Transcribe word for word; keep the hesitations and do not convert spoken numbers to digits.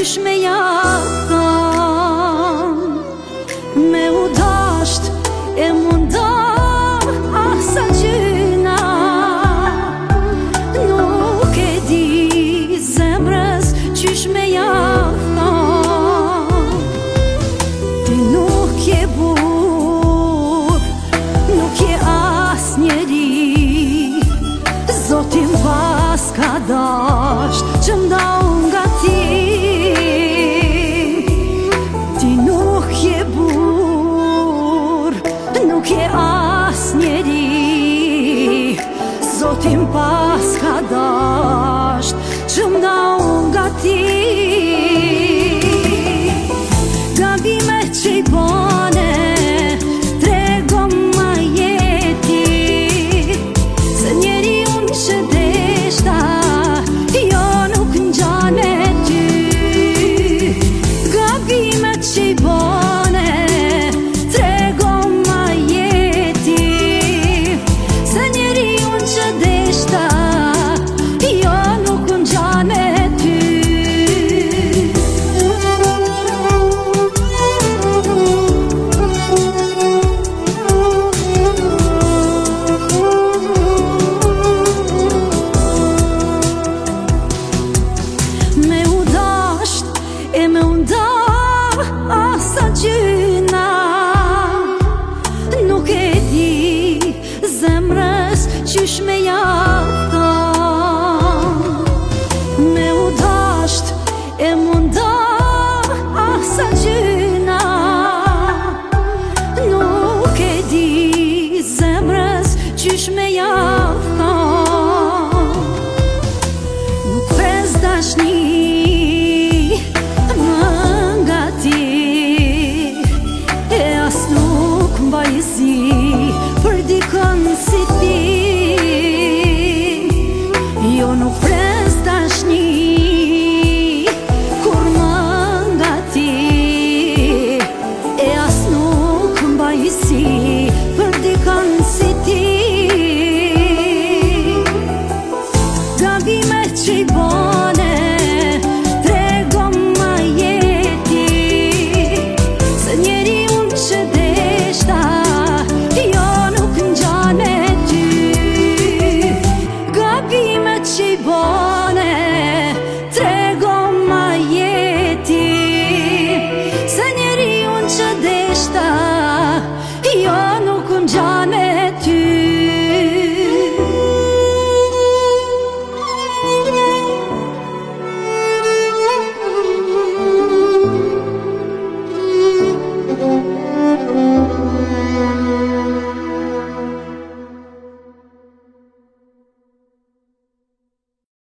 qysh me jakan, me u dasht e munda asa gjyna. Nuk e di zemrës qysh me jakan, ti nuk je bur, nuk je as njeri. Zotin pas ka dasht që mdau nga ti. Ti nuk je bur, nuk je as njeri. Zotin pas ka dasht që mdau nga ti. Gabime që i bane trego ma jeti, se njeri unë që deshta jo nuk njane ty. Gabime që i bane trego ma jeti, se njeri unë që deshta jo nuk njane ty. Me u dasht e me u nda asa gjyna, nuk e di zemrës qysh me jakan. Me u dasht e mu nda asa gjyna, nuk e di zemrës qysh me jakan. Nuk pes dashni më nga ti, e as nuk mbaj zi për dikën si